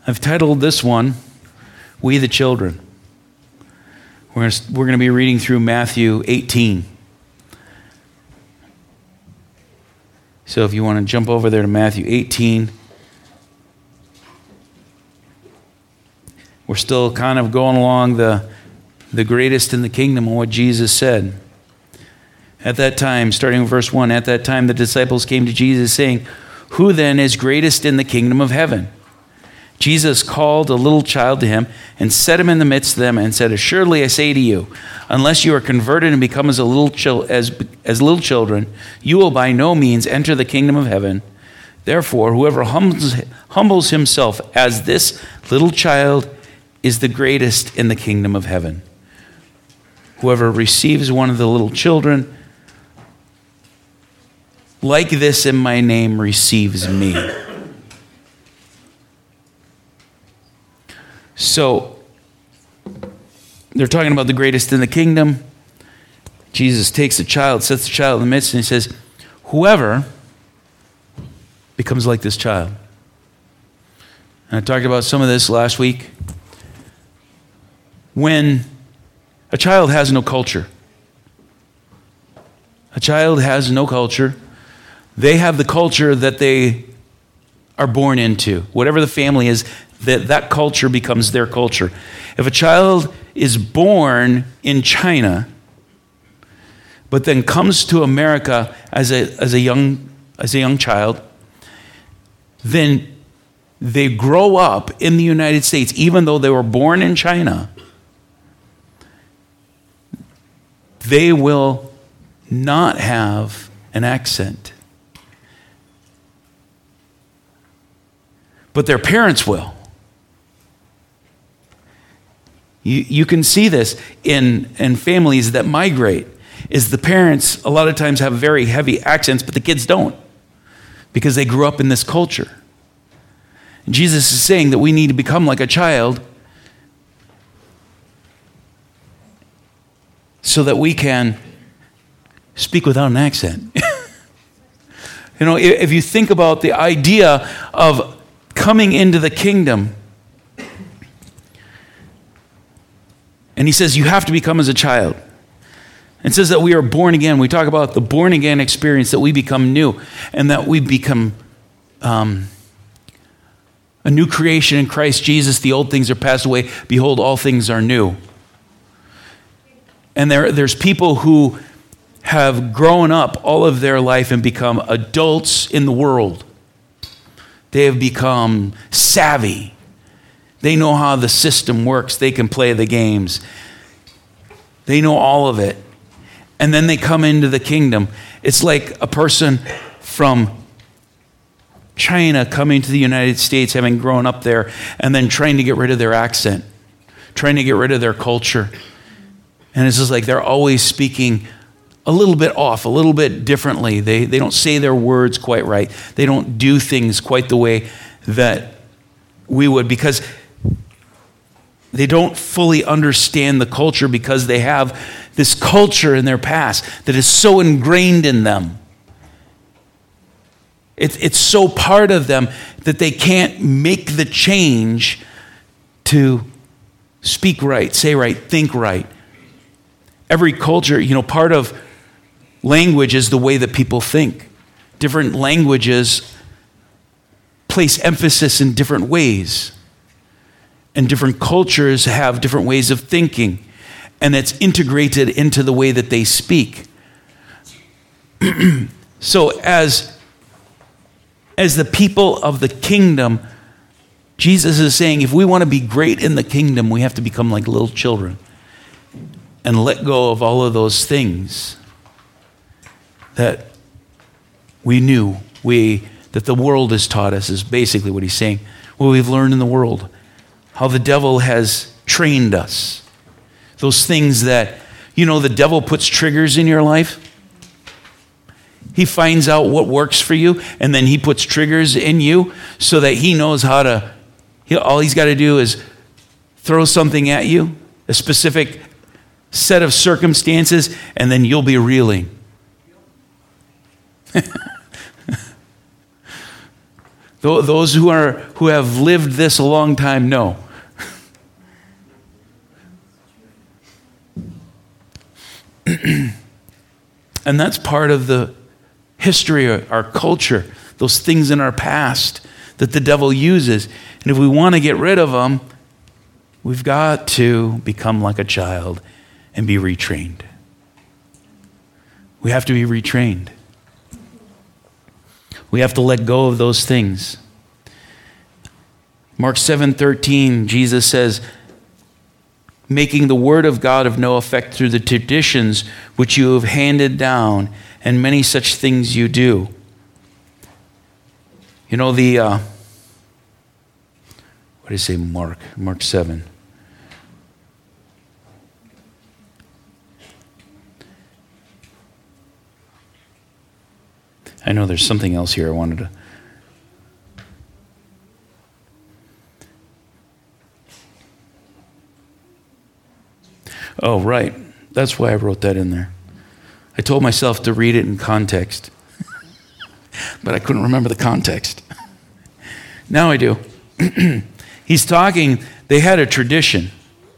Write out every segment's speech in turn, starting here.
I've titled this one, We the Children. We're going to be reading through Matthew 18. So if you want to jump over there to Matthew 18, we're still kind of going along the greatest in the kingdom and what Jesus said. At that time, starting with verse 1, at that time the disciples came to Jesus saying, "Who then is greatest in the kingdom of heaven?" Jesus called a little child to him and set him in the midst of them and said, "Assuredly I say to you, unless you are converted and become as little children, you will by no means enter the kingdom of heaven. Therefore, whoever humbles himself as this little child is the greatest in the kingdom of heaven. Whoever receives one of the little children like this in my name receives me." So, they're talking about the greatest in the kingdom. Jesus takes the child, sets the child in the midst, and he says, whoever becomes like this child. And I talked about some of this last week. When a child has no culture, they have the culture that they are born into. Whatever the family is, that culture becomes their culture. If a child is born in China, but then comes to America as a young child, then they grow up in the United States, even though they were born in China. They will not have an accent. But their parents will. You can see this in families that migrate, is the parents a lot of times have very heavy accents, but the kids don't, because they grew up in this culture. And Jesus is saying that we need to become like a child so that we can speak without an accent. If you think about the idea of coming into the kingdom, and he says you have to become as a child. It says that we are born again. We talk about the born again experience, that we become new and that we become a new creation in Christ Jesus. The old things are passed away. Behold, all things are new. And there's people who have grown up all of their life and become adults in the world. They have become savvy. They know how the system works. They can play the games. They know all of it. And then they come into the kingdom. It's like a person from China coming to the United States, having grown up there, and then trying to get rid of their accent, trying to get rid of their culture. And it's just like they're always speaking a little bit off, a little bit differently. They don't say their words quite right. They don't do things quite the way that we would, because they don't fully understand the culture, because they have this culture in their past that is so ingrained in them. It's so part of them that they can't make the change to speak right, say right, think right. Every culture, part of language is the way that people think. Different languages place emphasis in different ways. And different cultures have different ways of thinking. And it's integrated into the way that they speak. So as the people of the kingdom, Jesus is saying if we want to be great in the kingdom, we have to become like little children and let go of all of those things that we knew, that the world has taught us, is basically what he's saying. What we've learned in the world, how the devil has trained us. Those things that, the devil puts triggers in your life. He finds out what works for you, and then he puts triggers in you so that he knows how to, all he's got to do is throw something at you, a specific set of circumstances, and then you'll be reeling. Those who have lived this a long time know. And that's part of the history, our culture, those things in our past that the devil uses. And if we want to get rid of them, we've got to become like a child and be retrained. We have to be retrained. We have to let go of those things. Mark 7:13, Jesus says, making the word of God of no effect through the traditions which you have handed down, and many such things you do. You know, what do you say, Mark 7? I know there's something else here I wanted to. Oh, right. That's why I wrote that in there. I told myself to read it in context, but I couldn't remember the context. Now I do. He's talking, they had a tradition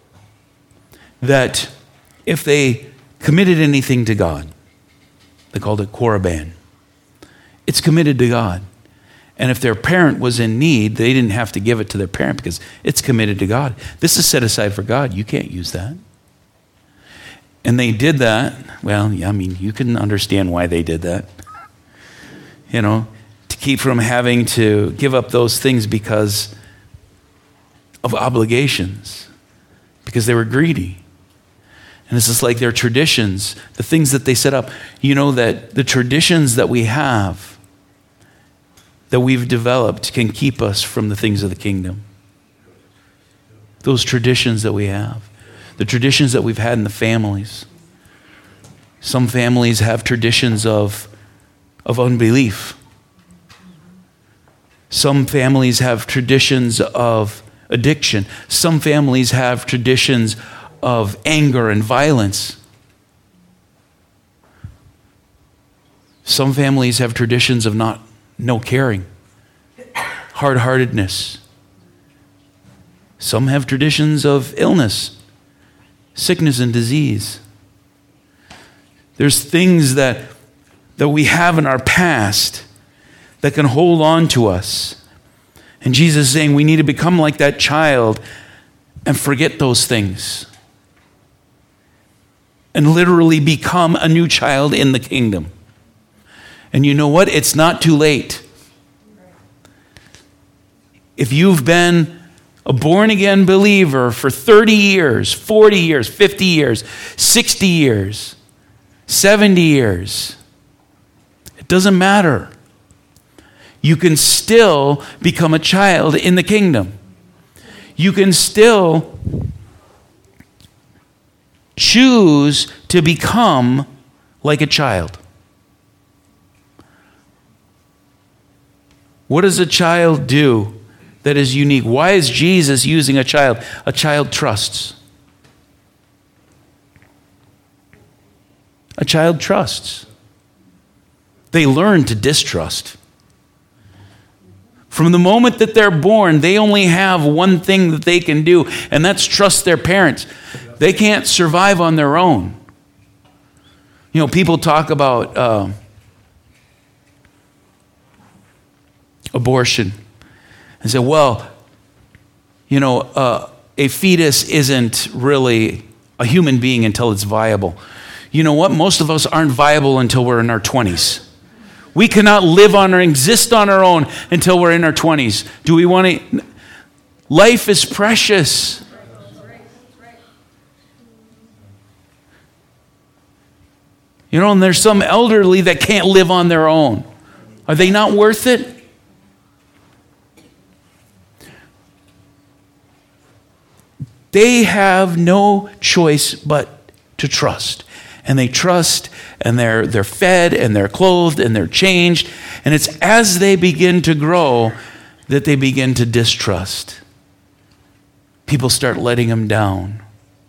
that if they committed anything to God, they called it korban. It's committed to God. And if their parent was in need, they didn't have to give it to their parent because it's committed to God. This is set aside for God. You can't use that. And they did that. Well, I mean, you can understand why they did that. You know, to keep from having to give up those things because of obligations, because they were greedy. And it's just like their traditions, the things that they set up. You know that the traditions that we have, that we've developed, can keep us from the things of the kingdom. Those traditions that we have. The traditions that we've had in the families. Some families have traditions of unbelief. Some families have traditions of addiction. Some families have traditions of anger and violence. Some families have traditions of no caring, hard-heartedness. Some have traditions of illness, sickness and disease. There's things that we have in our past that can hold on to us. And Jesus is saying we need to become like that child and forget those things. And literally become a new child in the kingdom. And you know what? It's not too late. If you've been a born-again believer for 30 years, 40 years, 50 years, 60 years, 70 years, it doesn't matter. You can still become a child in the kingdom. You can still choose to become like a child. What does a child do that is unique? Why is Jesus using a child? A child trusts. A child trusts. They learn to distrust. From the moment that they're born, they only have one thing that they can do, and that's trust their parents. They can't survive on their own. You know, people talk about abortion and say, well, you know, a fetus isn't really a human being until it's viable. You know what? Most of us aren't viable until we're in our 20s. We cannot live on or exist on our own until we're in our 20s. Do we want to? Life is precious. You know, and there's some elderly that can't live on their own. Are they not worth it? They have no choice but to trust. And they trust, and they're fed, and they're clothed, and they're changed. And it's as they begin to grow that they begin to distrust. People start letting them down.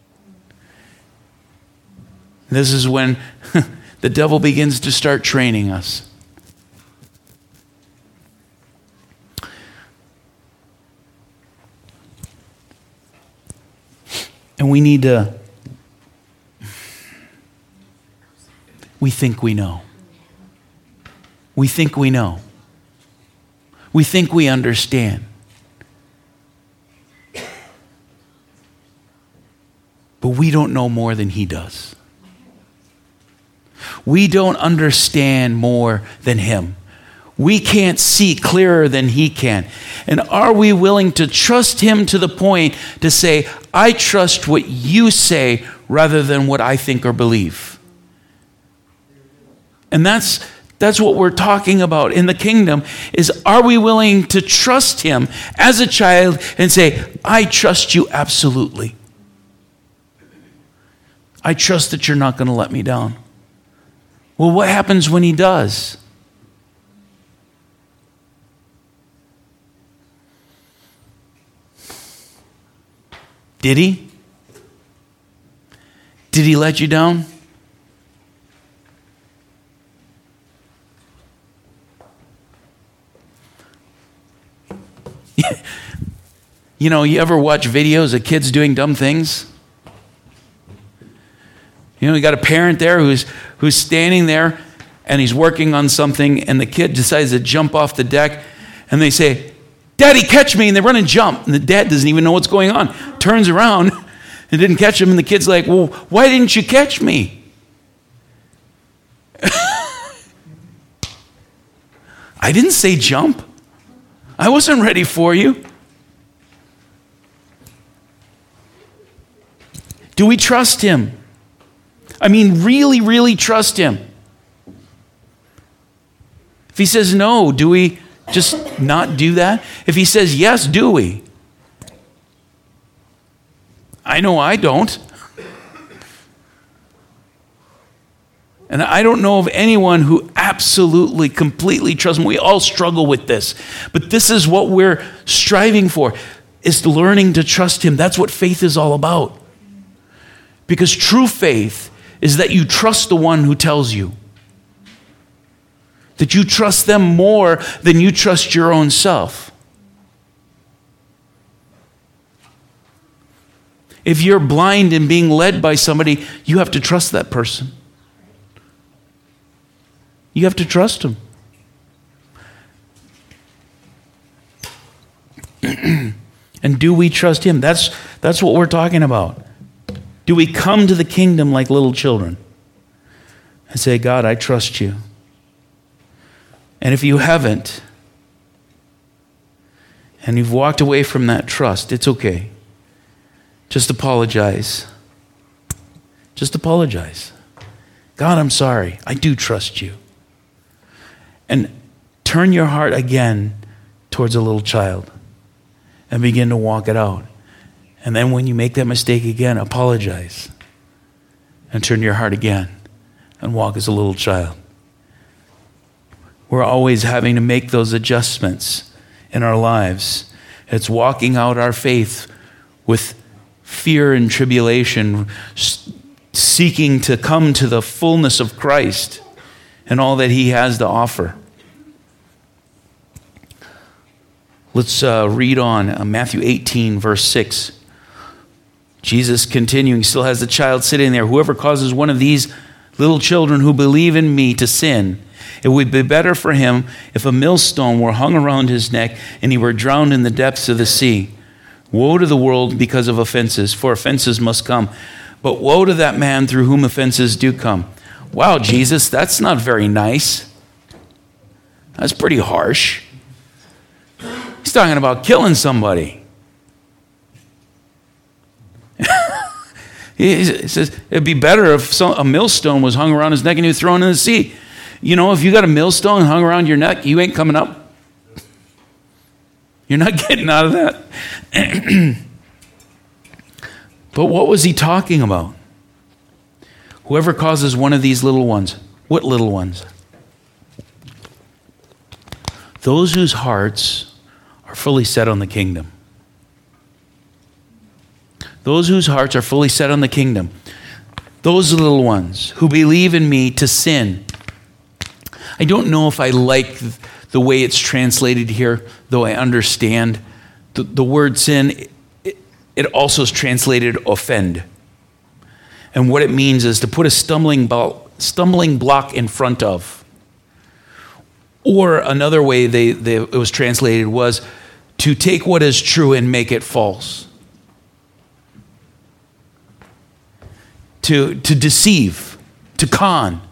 This is when the devil begins to start training us. And we think we know. We think we know. We think we understand. But we don't know more than he does. We don't understand more than him. We can't see clearer than he can. And are we willing to trust him to the point to say, I trust what you say rather than what I think or believe? And that's what we're talking about in the kingdom, is are we willing to trust him as a child and say, I trust you absolutely. I trust that you're not going to let me down. Well, what happens when he does? Did he? Did he let you down? You know, you ever watch videos of kids doing dumb things? You know, you got a parent there who's standing there and he's working on something, and the kid decides to jump off the deck, and they say, Daddy, catch me, and they run and jump, and the dad doesn't even know what's going on. Turns around and didn't catch him, and the kid's like, well, why didn't you catch me? I didn't say jump. I wasn't ready for you. Do we trust him? I mean, really, really trust him? If he says no, do we just not do that? If he says yes, do we? I know I don't. And I don't know of anyone who absolutely, completely trusts him. We all struggle with this. But this is what we're striving for, is learning to trust him. That's what faith is all about. Because true faith is that you trust the one who tells you. That you trust them more than you trust your own self. If you're blind and being led by somebody, you have to trust that person. You have to trust him. And do we trust him? That's what we're talking about. Do we come to the kingdom like little children and say, God, I trust you? And if you haven't, and you've walked away from that trust, it's okay. Just apologize. Just apologize. God, I'm sorry. I do trust you. And turn your heart again towards a little child and begin to walk it out. And then when you make that mistake again, apologize and turn your heart again and walk as a little child. We're always having to make those adjustments in our lives. It's walking out our faith with fear and tribulation, seeking to come to the fullness of Christ and all that he has to offer. Let's read on Matthew 18, verse 6. Jesus continuing, still has the child sitting there. Whoever causes one of these little children who believe in me to sin, it would be better for him if a millstone were hung around his neck and he were drowned in the depths of the sea. Woe to the world because of offenses, for offenses must come. But woe to that man through whom offenses do come. Wow, Jesus, that's not very nice. That's pretty harsh. He's talking about killing somebody. He says it'd be better if a millstone was hung around his neck and he was thrown in the sea. You know, if you got a millstone hung around your neck, you ain't coming up. You're not getting out of that. But what was he talking about? Whoever causes one of these little ones. What little ones? Those whose hearts are fully set on the kingdom. Those whose hearts are fully set on the kingdom. Those little ones who believe in me to sin. I don't know if I like the way it's translated here, though I understand. The word sin, it also is translated offend. And what it means is to put a stumbling block in front of. Or another way it was translated was to take what is true and make it false. To deceive, to con,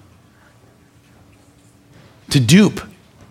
to dupe,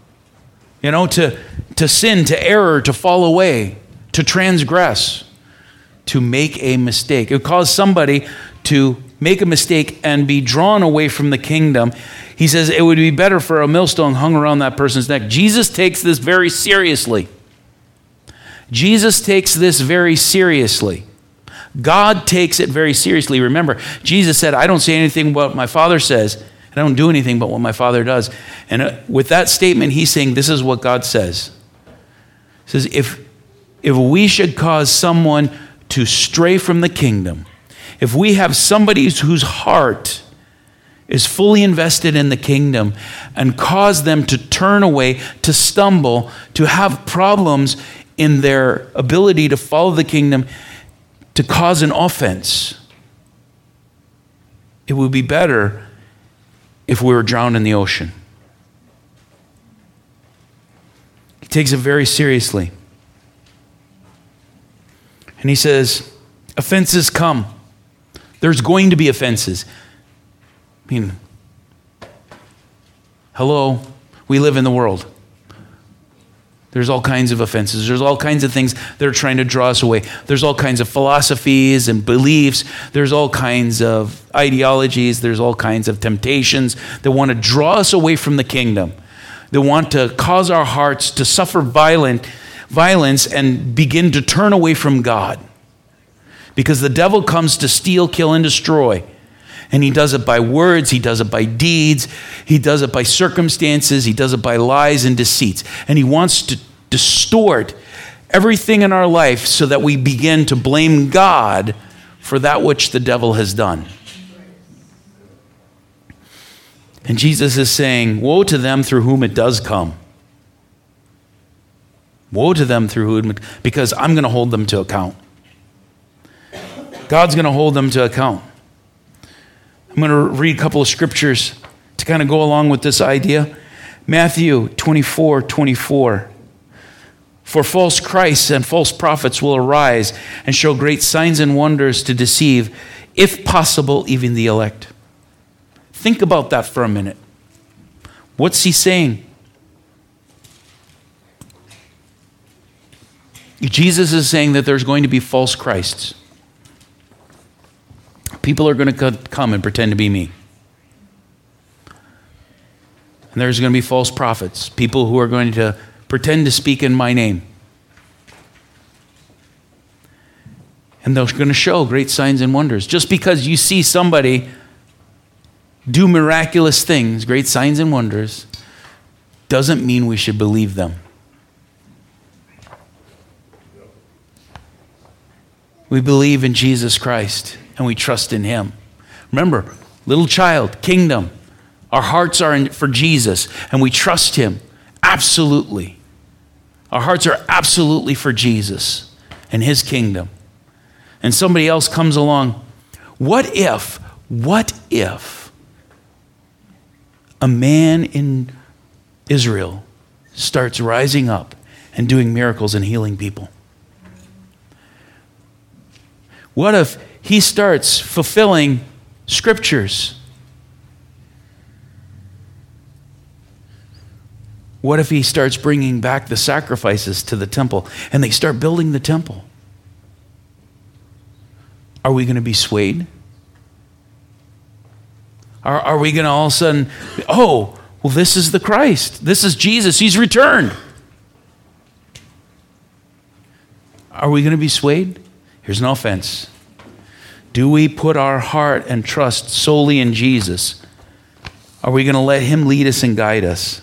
to sin, to error, to fall away, to transgress, to make a mistake. It would cause somebody to make a mistake and be drawn away from the kingdom. He says it would be better for a millstone hung around that person's neck. Jesus takes this very seriously. Jesus takes this very seriously. God takes it very seriously. Remember, Jesus said, I don't say anything but what my Father says, and I don't do anything but what my Father does. And with that statement, he's saying this is what God says. He says, if we should cause someone to stray from the kingdom, if we have somebody whose heart is fully invested in the kingdom and cause them to turn away, to stumble, to have problems in their ability to follow the kingdom, to cause an offense, it would be better if we were drowned in the ocean. He takes it very seriously. And he says, offenses come. There's going to be offenses. I mean, hello, we live in the world. There's all kinds of offenses. There's all kinds of things that are trying to draw us away. There's all kinds of philosophies and beliefs. There's all kinds of ideologies. There's all kinds of temptations that want to draw us away from the kingdom. They want to cause our hearts to suffer violence and begin to turn away from God. Because the devil comes to steal, kill, and destroy. And he does it by words, he does it by deeds, he does it by circumstances, he does it by lies and deceits. And he wants to distort everything in our life so that we begin to blame God for that which the devil has done. And Jesus is saying, woe to them through whom it does come. Woe to them through whom, because I'm going to hold them to account. God's going to hold them to account. I'm going to read a couple of scriptures to kind of go along with this idea. Matthew 24:24. For false Christs and false prophets will arise and show great signs and wonders to deceive, if possible, even the elect. Think about that for a minute. What's he saying? Jesus is saying that there's going to be false Christs. People are going to come and pretend to be me. And there's going to be false prophets, people who are going to pretend to speak in my name. And they're going to show great signs and wonders. Just because you see somebody do miraculous things, great signs and wonders, doesn't mean we should believe them. We believe in Jesus Christ and we trust in him. Remember, little child, kingdom. Our hearts are for Jesus and we trust him. Absolutely. Our hearts are absolutely for Jesus and his kingdom. And somebody else comes along. What if a man in Israel starts rising up and doing miracles and healing people? What if he starts fulfilling scriptures? What if he starts bringing back the sacrifices to the temple and they start building the temple? Are we going to be swayed? Are we going to all of a sudden, oh, well, this is the Christ. This is Jesus. He's returned. Are we going to be swayed? Here's an offense. Do we put our heart and trust solely in Jesus? Are we going to let him lead us and guide us?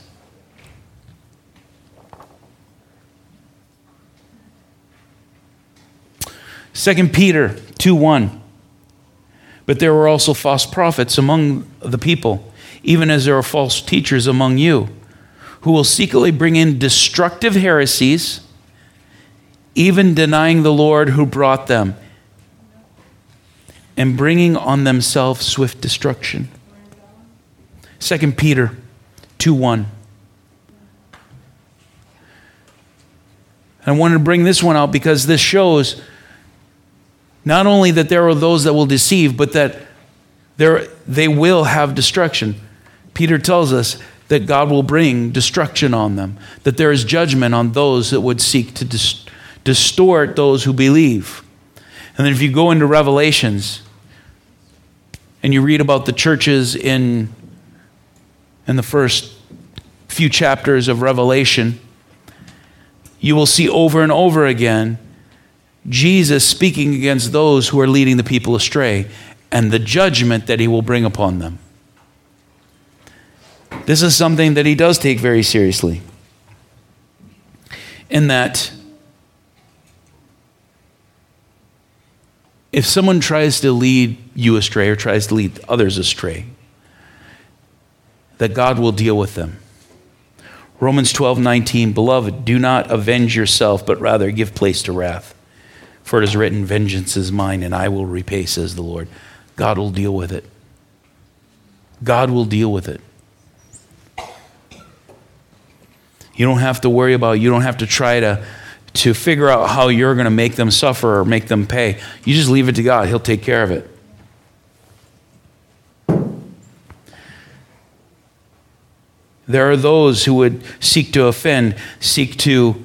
Second Peter 2:1. But there were also false prophets among the people, even as there are false teachers among you, who will secretly bring in destructive heresies, even denying the Lord who brought them, and bringing on themselves swift destruction. 2 Peter 2:1. I wanted to bring this one out because this shows not only that there are those that will deceive, but that they will have destruction. Peter tells us that God will bring destruction on them, that there is judgment on those that would seek to distort those who believe. And then if you go into Revelations and you read about the churches in the first few chapters of Revelation, you will see over and over again Jesus speaking against those who are leading the people astray and the judgment that he will bring upon them. This is something that he does take very seriously. In that, if someone tries to lead you astray or tries to lead others astray, that God will deal with them. Romans 12:19, beloved, do not avenge yourself, but rather give place to wrath. For it is written, vengeance is mine, and I will repay, says the Lord. God will deal with it. God will deal with it. You don't have to worry about it. You don't have to try to figure out how you're going to make them suffer or make them pay. You just leave it to God. He'll take care of it. There are those who would seek to offend, seek to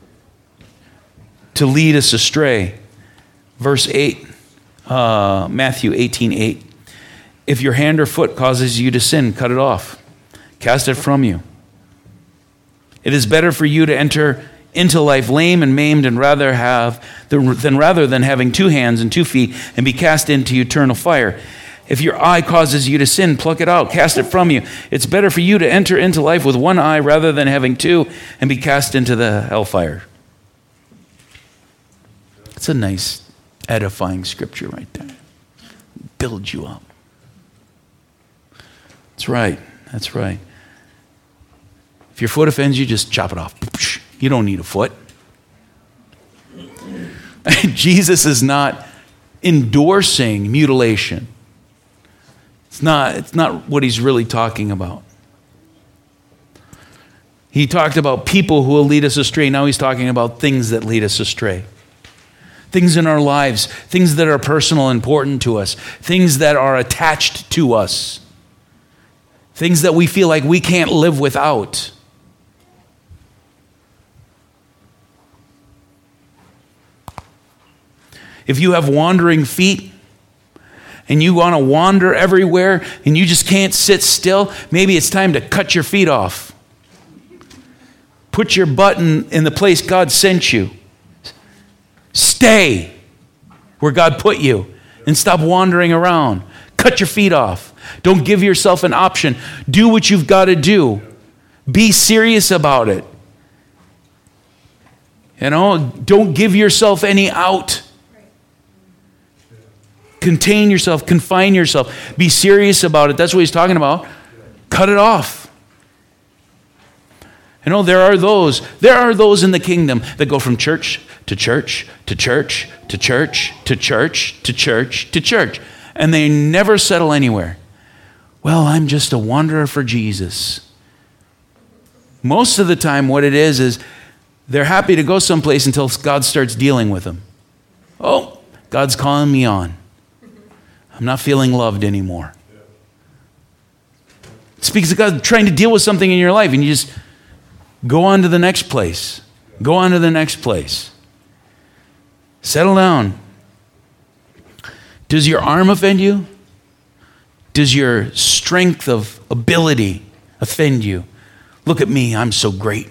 lead us astray. Verse 8, Matthew 18:8. If your hand or foot causes you to sin, cut it off. Cast it from you. It is better for you to enter into life lame and maimed and rather than having 2 hands and 2 feet and be cast into eternal fire. If your eye causes you to sin, pluck it out, cast it from you. It's better for you to enter into life with 1 eye rather than having 2 and be cast into the hellfire. It's a nice, edifying scripture right there. Build you up. That's right. That's right. If your foot offends you, just chop it off. You don't need a foot. Jesus is not endorsing mutilation. It's not what he's really talking about. He talked about people who will lead us astray. Now he's talking about things that lead us astray. Things in our lives, things that are personal and important to us, things that are attached to us, things that we feel like we can't live without. If you have wandering feet and you want to wander everywhere and you just can't sit still, maybe it's time to cut your feet off. Put your butt in the place God sent you. Stay where God put you and stop wandering around. Cut your feet off. Don't give yourself an option. Do what you've got to do. Be serious about it. You know, don't give yourself any out. Contain yourself, confine yourself. Be serious about it. That's what he's talking about. Cut it off. You know, there are those in the kingdom that go from church to church to church to church to church to church to church, and they never settle anywhere. Well, I'm just a wanderer for Jesus. Most of the time what it is they're happy to go someplace until God starts dealing with them. Oh, God's calling me on. I'm not feeling loved anymore. It's because God's trying to deal with something in your life and you just go on to the next place. Go on to the next place. Settle down. Does your arm offend you? Does your strength of ability offend you? Look at me, I'm so great.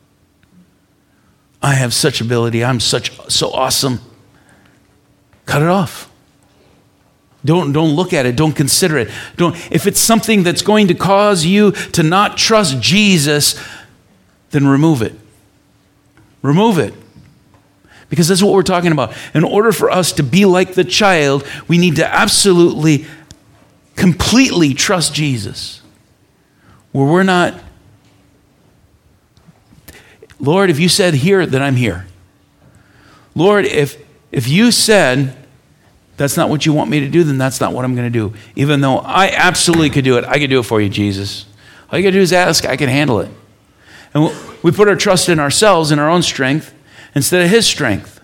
I have such ability, I'm so awesome. Cut it off. Don't look at it. Don't consider it. If it's something that's going to cause you to not trust Jesus, then remove it. Remove it. Because that's what we're talking about. In order for us to be like the child, we need to absolutely, completely trust Jesus. Where we're not, Lord, if you said here, then I'm here. Lord, if you said that's not what you want me to do, then that's not what I'm going to do. Even though I absolutely could do it. I could do it for you, Jesus. All you got to do is ask. I can handle it. And we put our trust in ourselves, in our own strength, instead of his strength.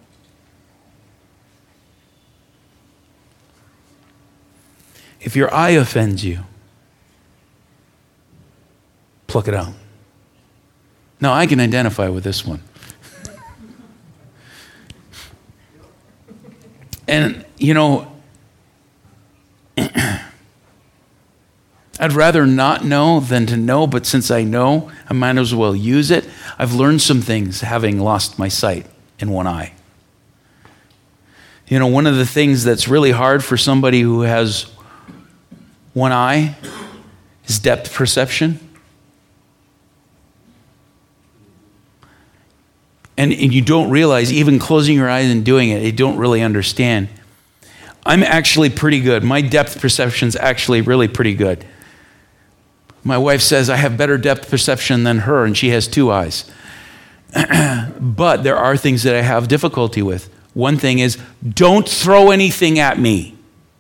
If your eye offends you, pluck it out. Now, I can identify with this one. And, I'd rather not know than to know, but since I know, I might as well use it. I've learned some things having lost my sight in one eye. One of the things that's really hard for somebody who has one eye is depth perception. And you don't realize, even closing your eyes and doing it, you don't really understand. I'm actually pretty good. My depth perception's actually really pretty good. My wife says I have better depth perception than her, and she has 2 eyes. But there are things that I have difficulty with. One thing is, don't throw anything at me.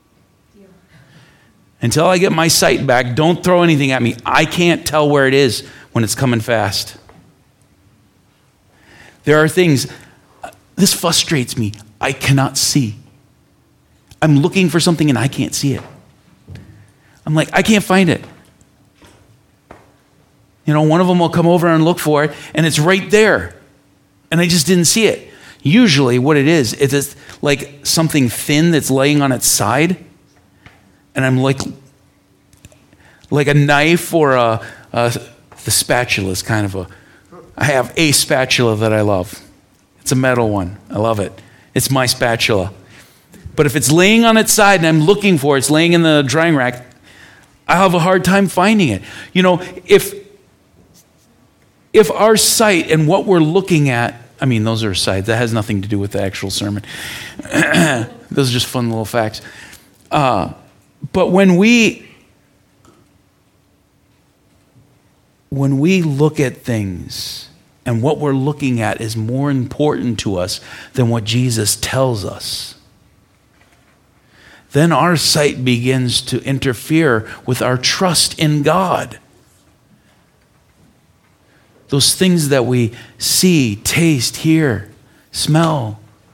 Until I get my sight back, don't throw anything at me. I can't tell where it is when it's coming fast. There are things, this frustrates me. I cannot see. I'm looking for something and I can't see it. I'm like, I can't find it. One of them will come over and look for it, and it's right there. And I just didn't see it. Usually what it is like something thin that's laying on its side. And I'm like a knife or the spatula is kind of I have a spatula that I love. It's a metal one. I love it. It's my spatula. But if it's laying on its side and I'm looking for it, it's laying in the drying rack, I have a hard time finding it. If our sight and what we're looking at, those are sides. That has nothing to do with the actual sermon. Those are just fun little facts. But when we look at things and what we're looking at is more important to us than what Jesus tells us, then our sight begins to interfere with our trust in God. Those things that we see, taste, hear, smell.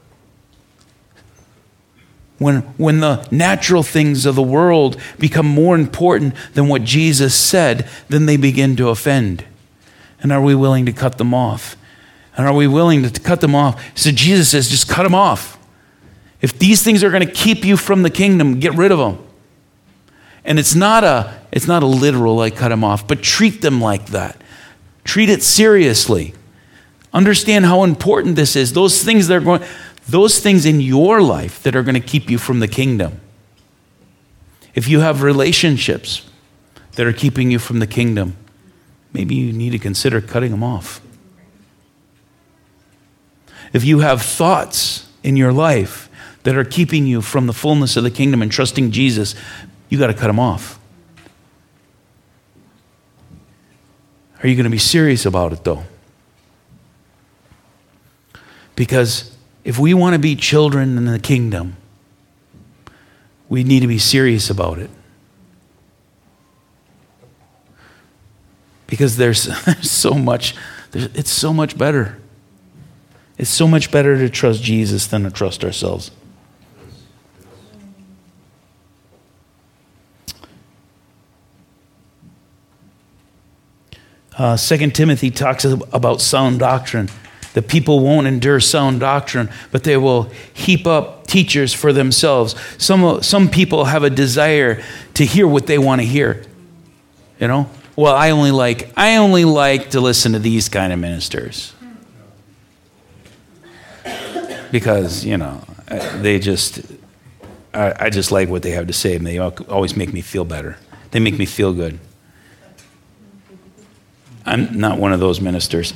When the natural things of the world become more important than what Jesus said, then they begin to offend. And are we willing to cut them off? And are we willing to cut them off? So Jesus says, just cut them off. If these things are going to keep you from the kingdom, get rid of them. And it's not a literal like cut them off, but treat them like that. Treat it seriously. Understand how important this is. Those things in your life that are going to keep you from the kingdom. If you have relationships that are keeping you from the kingdom, maybe you need to consider cutting them off. If you have thoughts in your life that are keeping you from the fullness of the kingdom and trusting Jesus, you got to cut them off. Are you going to be serious about it, though? Because if we want to be children in the kingdom, we need to be serious about it. Because there's so much, it's so much better. It's so much better to trust Jesus than to trust ourselves. Second Timothy talks about sound doctrine. The people won't endure sound doctrine, but they will heap up teachers for themselves. Some people have a desire to hear what they want to hear. Well, I only like to listen to these kind of ministers. Because, I just like what they have to say, and they always make me feel better. They make me feel good. I'm not one of those ministers.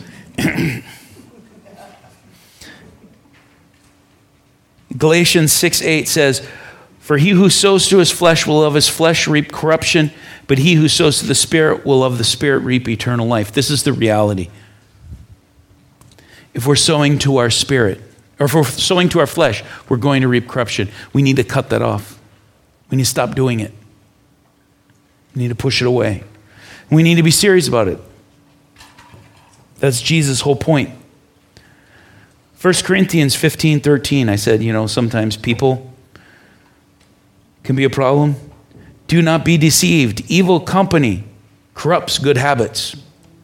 Galatians 6:8 says, "For he who sows to his flesh will of his flesh reap corruption, but he who sows to the Spirit will of the Spirit reap eternal life." This is the reality. If we're sowing to our spirit, or if we're sowing to our flesh, we're going to reap corruption. We need to cut that off. We need to stop doing it. We need to push it away. We need to be serious about it. That's Jesus' whole point. 1 Corinthians 15:13, I said, sometimes people can be a problem. Do not be deceived. Evil company corrupts good habits.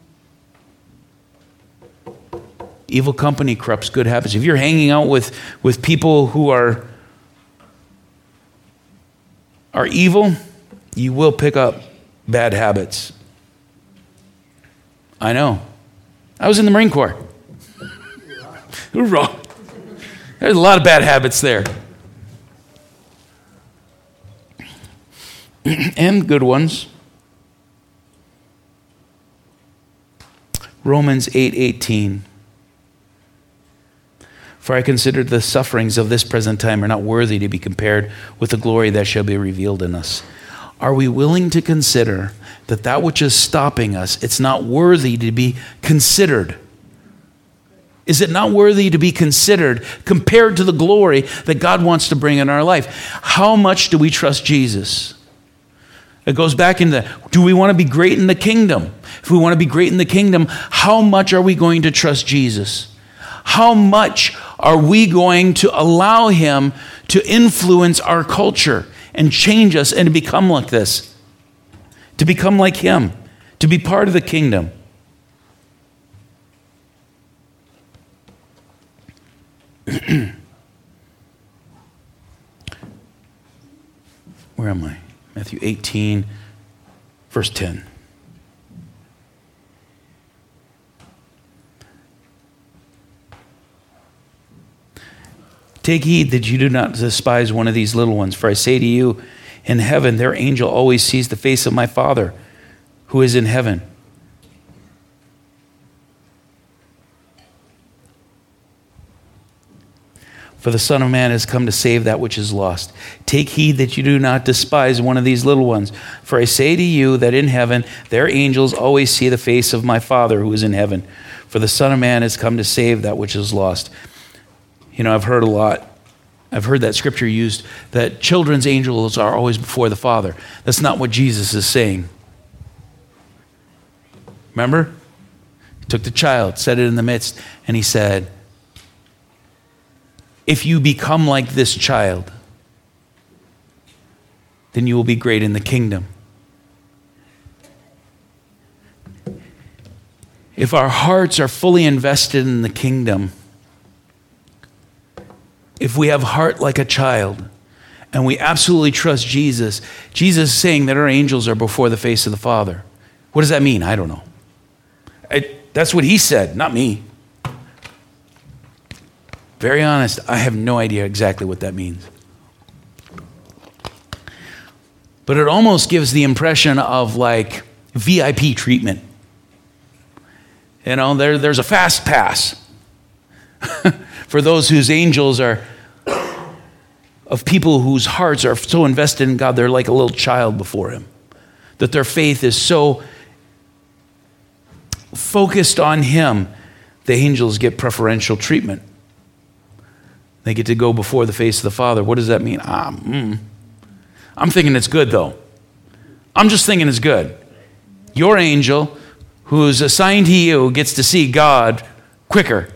Evil company corrupts good habits. If you're hanging out with people who are evil, you will pick up bad habits. I know. I was in the Marine Corps. Hoorah. There's a lot of bad habits there. And good ones. Romans 8:18. For I consider the sufferings of this present time are not worthy to be compared with the glory that shall be revealed in us. Are we willing to consider that which is stopping us, it's not worthy to be considered? Is it not worthy to be considered compared to the glory that God wants to bring in our life? How much do we trust Jesus? It goes back into, do we want to be great in the kingdom? If we want to be great in the kingdom, how much are we going to trust Jesus? How much are we going to allow him to influence our culture and change us and to become like this? To become like him, to be part of the kingdom. Where am I? Matthew 18, verse 10. Take heed that you do not despise one of these little ones, for I say to you, in heaven their angel always sees the face of my Father who is in heaven. For the Son of Man has come to save that which is lost. Take heed that you do not despise one of these little ones. For I say to you that in heaven their angels always see the face of my Father who is in heaven. For the Son of Man has come to save that which is lost. I've heard that scripture used that children's angels are always before the Father. That's not what Jesus is saying. Remember? He took the child, set it in the midst, and he said, if you become like this child, then you will be great in the kingdom. If our hearts are fully invested in the kingdom, if we have heart like a child, and we absolutely trust Jesus, Jesus is saying that our angels are before the face of the Father. What does that mean? I don't know. That's what he said, not me. Very honest, I have no idea exactly what that means. But it almost gives the impression of like VIP treatment. There's a fast pass for those whose angels are of people whose hearts are so invested in God, they're like a little child before him. That their faith is so focused on him, the angels get preferential treatment. They get to go before the face of the Father. What does that mean? I'm thinking it's good, though. I'm just thinking it's good. Your angel, who's assigned to you, gets to see God quicker.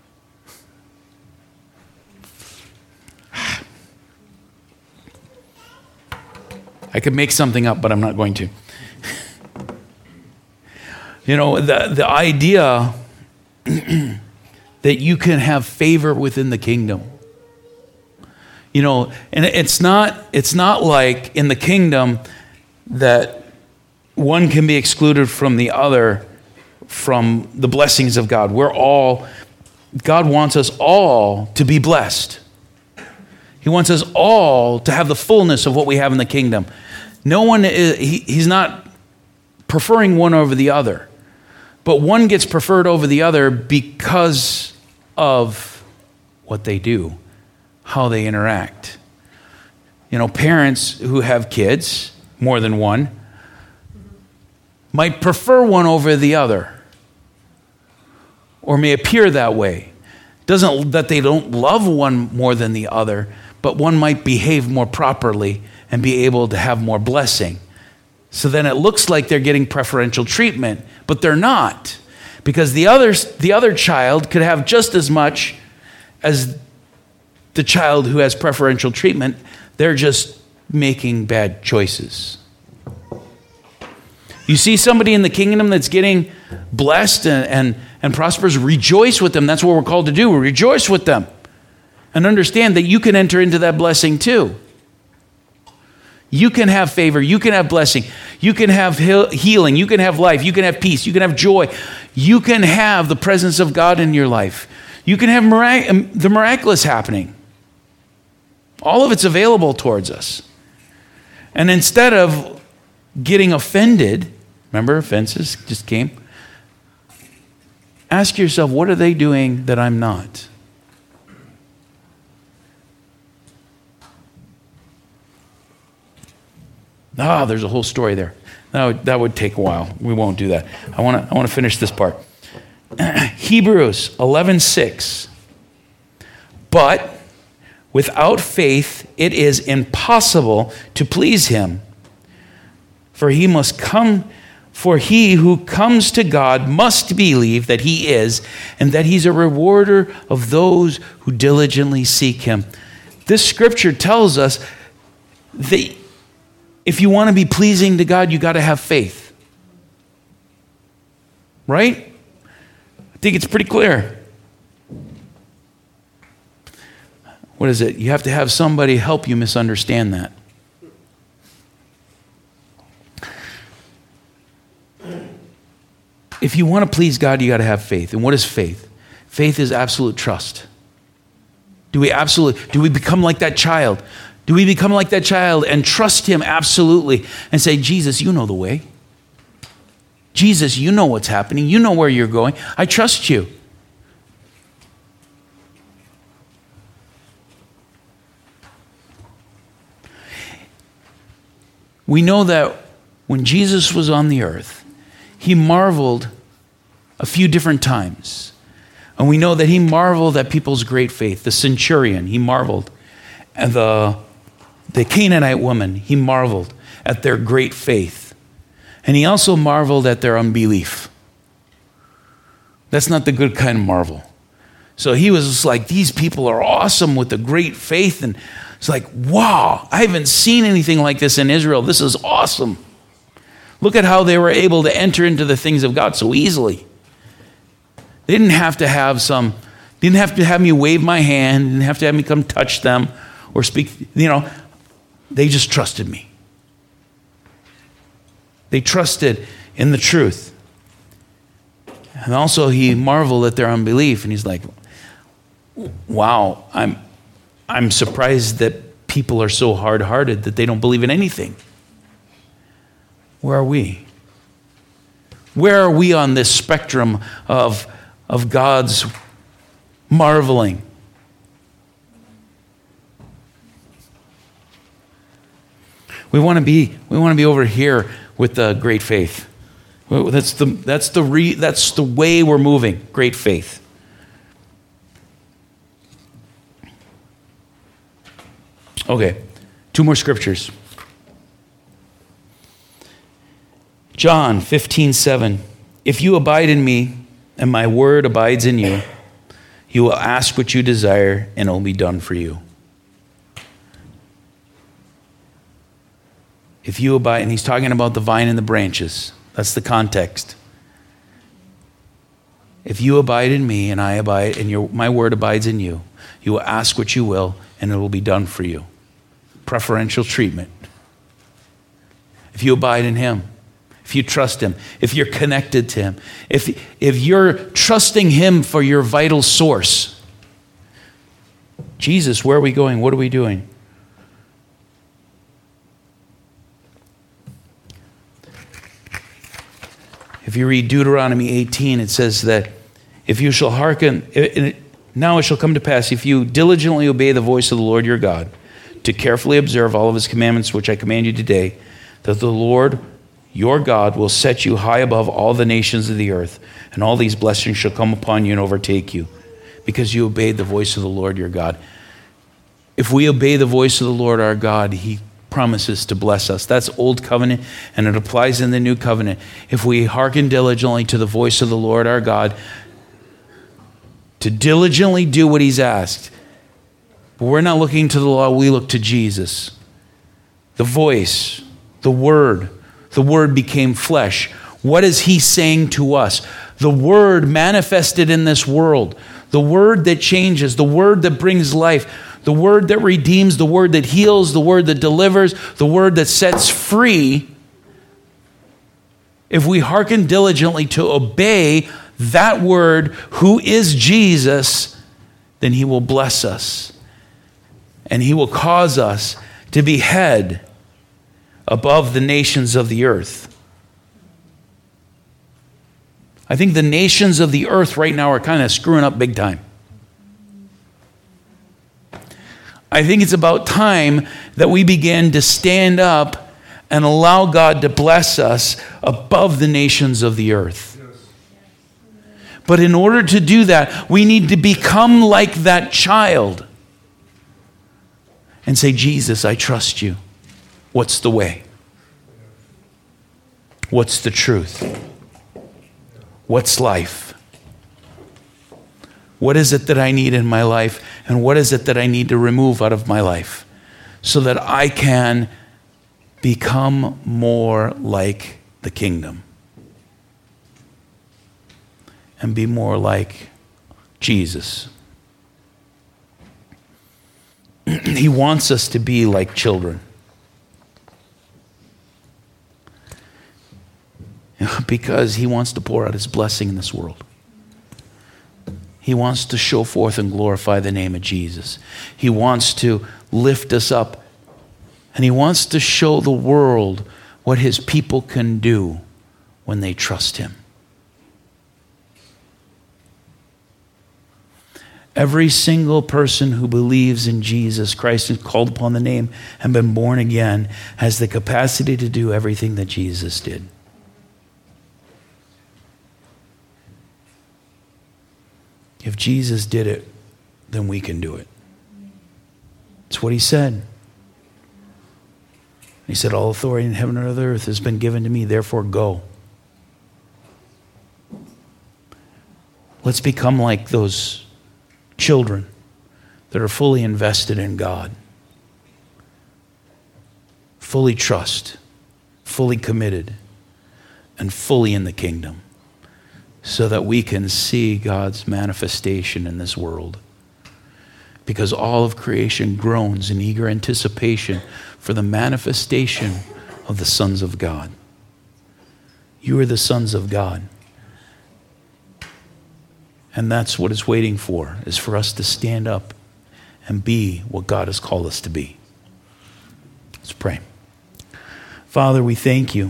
I could make something up, but I'm not going to. The idea that you can have favor within the kingdom. And it's not like in the kingdom that one can be excluded from the other from the blessings of God. God wants us all to be blessed. He wants us all to have the fullness of what we have in the kingdom. No one he's not preferring one over the other, but one gets preferred over the other because of what they do, how they interact. Parents who have kids, more than one, might prefer one over the other, or may appear that way. Doesn't that they don't love one more than the other, but one might behave more properly and be able to have more blessing. So then it looks like they're getting preferential treatment, but they're not. Because the other child could have just as much as the child who has preferential treatment. They're just making bad choices. You see somebody in the kingdom that's getting blessed and prospers, rejoice with them. That's what we're called to do. We rejoice with them. And understand that you can enter into that blessing too. You can have favor. You can have blessing. You can have healing. You can have life. You can have peace. You can have joy. You can have the presence of God in your life. You can have the miraculous happening. All of it's available towards us. And instead of getting offended, remember, offenses just came. Ask yourself, what are they doing that I'm not? There's a whole story there. That would take a while. We won't do that. I want to finish this part. Hebrews 11:6. But without faith, it is impossible to please him. For he who comes to God must believe that he is, and that he's a rewarder of those who diligently seek him. This scripture tells us that if you want to be pleasing to God, you got to have faith. Right? I think it's pretty clear. What is it? You have to have somebody help you misunderstand that. If you want to please God, you got to have faith. And what is faith? Faith is absolute trust. Do we become like that child? Do we become like that child and trust him absolutely and say, Jesus, you know the way. Jesus, you know what's happening. You know where you're going. I trust you. We know that when Jesus was on the earth, he marveled a few different times. And we know that he marveled at people's great faith. The centurion, he marveled. And the Canaanite woman, he marveled at their great faith. And he also marveled at their unbelief. That's not the good kind of marvel. So he was just like, these people are awesome with the great faith. And it's like, wow, I haven't seen anything like this in Israel. This is awesome. Look at how they were able to enter into the things of God so easily. They didn't have to have me wave my hand, didn't have to have me come touch them or speak, they just trusted me. They trusted in the truth. And also he marveled at their unbelief, and he's like, wow, I'm surprised that people are so hard-hearted that they don't believe in anything. Where are we? Where are we on this spectrum of God's marveling? We want to be over here with the great faith. That's the way we're moving. Great faith. Okay, 2 more scriptures. John 15:7. If you abide in me and my word abides in you, you will ask what you desire and it will be done for you. If you abide, and he's talking about the vine and the branches. That's the context. If you abide in me and I abide, and my word abides in you, you will ask what you will and it will be done for you. Preferential treatment. If you abide in him, if you trust him, if you're connected to him, if you're trusting him for your vital source. Jesus, where are we going? What are we doing? If you read Deuteronomy 18, it says that if you shall hearken, now it shall come to pass, if you diligently obey the voice of the Lord your God, to carefully observe all of his commandments which I command you today, that the Lord your God will set you high above all the nations of the earth, and all these blessings shall come upon you and overtake you, because you obeyed the voice of the Lord your God. If we obey the voice of the Lord our God, he promises to bless us. That's old covenant, and it applies in the new covenant. If we hearken diligently to the voice of the Lord our God, to diligently do what he's asked. But we're not looking to the law, we look to Jesus. The voice, the word became flesh. What is he saying to us? The word manifested in this world. The word that changes, the word that brings life, the word that redeems, the word that heals, the word that delivers, the word that sets free. If we hearken diligently to obey that word, who is Jesus, then he will bless us. And he will cause us to be head above the nations of the earth. I think the nations of the earth right now are kind of screwing up big time. I think it's about time that we begin to stand up and allow God to bless us above the nations of the earth. But in order to do that, we need to become like that child and say, Jesus, I trust you. What's the way? What's the truth? What's life? What is it that I need in my life? And what is it that I need to remove out of my life so that I can become more like the kingdom and be more like Jesus? He wants us to be like children. Because he wants to pour out his blessing in this world. He wants to show forth and glorify the name of Jesus. He wants to lift us up. And he wants to show the world what his people can do when they trust him. Every single person who believes in Jesus Christ and called upon the name and been born again has the capacity to do everything that Jesus did. If Jesus did it, then we can do it. It's what he said. He said, all authority in heaven and on earth has been given to me, therefore go. Let's become like those children that are fully invested in God. Fully trust, fully committed, and fully in the kingdom, so that we can see God's manifestation in this world. Because all of creation groans in eager anticipation for the manifestation of the sons of God. You are the sons of God. And that's what it's waiting for, is for us to stand up and be what God has called us to be. Let's pray. Father, we thank you.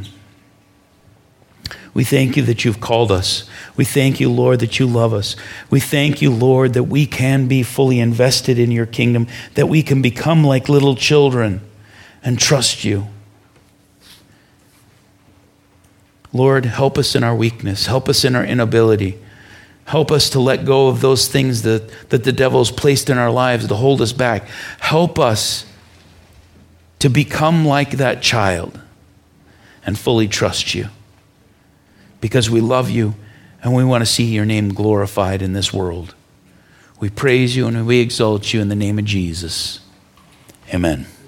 We thank you that you've called us. We thank you, Lord, that you love us. We thank you, Lord, that we can be fully invested in your kingdom, that we can become like little children and trust you. Lord, help us in our weakness. Help us in our inability. Help us to let go of those things that the devil's placed in our lives to hold us back. Help us to become like that child and fully trust you. Because we love you and we want to see your name glorified in this world. We praise you and we exalt you in the name of Jesus. Amen.